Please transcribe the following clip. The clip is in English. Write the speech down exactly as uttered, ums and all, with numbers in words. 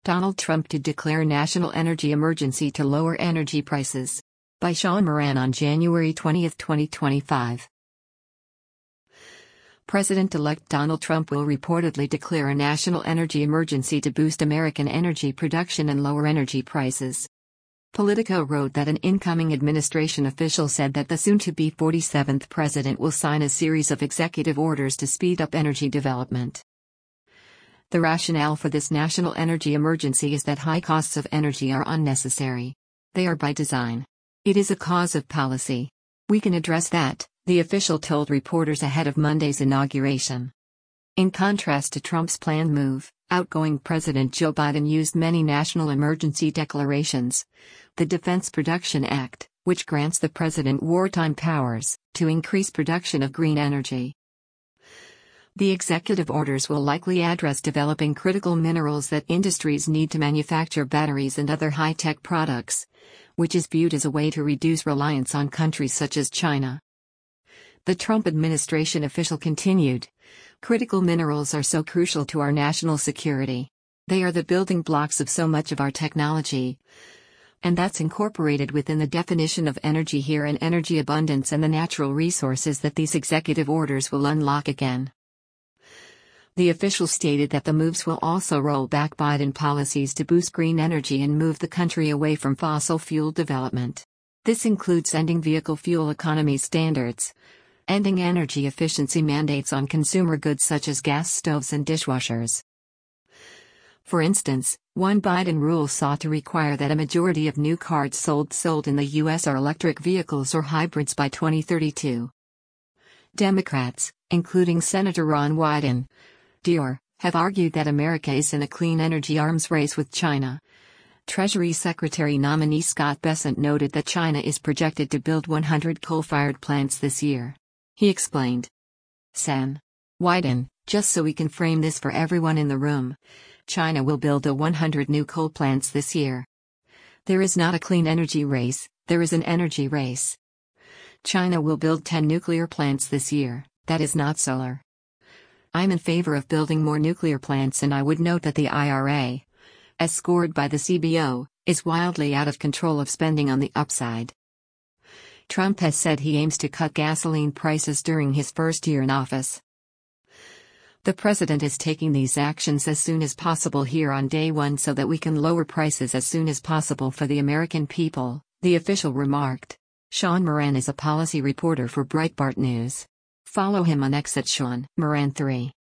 Donald Trump to declare national energy emergency to lower energy prices. By Sean Moran on January twentieth, twenty twenty-five. President-elect Donald Trump will reportedly declare a national energy emergency to boost American energy production and lower energy prices. Politico wrote that an incoming administration official said that the soon-to-be forty-seventh president will sign a series of executive orders to speed up energy development. The rationale for this national energy emergency is that high costs of energy are unnecessary. They are by design. It is a cause of policy. We can address that, the official told reporters ahead of Monday's inauguration. In contrast to Trump's planned move, outgoing President Joe Biden used many national emergency declarations. The Defense Production Act, which grants the president wartime powers to increase production of green energy. The executive orders will likely address developing critical minerals that industries need to manufacture batteries and other high-tech products, which is viewed as a way to reduce reliance on countries such as China. The Trump administration official continued, "Critical minerals are so crucial to our national security. They are the building blocks of so much of our technology. And that's incorporated within the definition of energy here and energy abundance and the natural resources that these executive orders will unlock again." The official stated that the moves will also roll back Biden policies to boost green energy and move the country away from fossil fuel development. This includes ending vehicle fuel economy standards, ending energy efficiency mandates on consumer goods such as gas stoves and dishwashers. For instance, one Biden rule sought to require that a majority of new cars sold sold in the U S are electric vehicles or hybrids by twenty thirty-two. Democrats, including Senator Ron Wyden, Dior, have argued that America is in a clean energy arms race with China. Treasury Secretary nominee Scott Bessent noted that China is projected to build one hundred coal-fired plants this year. He explained. Sen. Wyden, just so we can frame this for everyone in the room, China will build a one hundred new coal plants this year. There is not a clean energy race, there is an energy race. China will build ten nuclear plants this year, that is not solar. I'm in favor of building more nuclear plants, and I would note that the I R A, as scored by the C B O, is wildly out of control of spending on the upside. Trump has said he aims to cut gasoline prices during his first year in office. The president is taking these actions as soon as possible here on day one so that we can lower prices as soon as possible for the American people, the official remarked. Sean Moran is a policy reporter for Breitbart News. Follow him on X at Sean Moran three.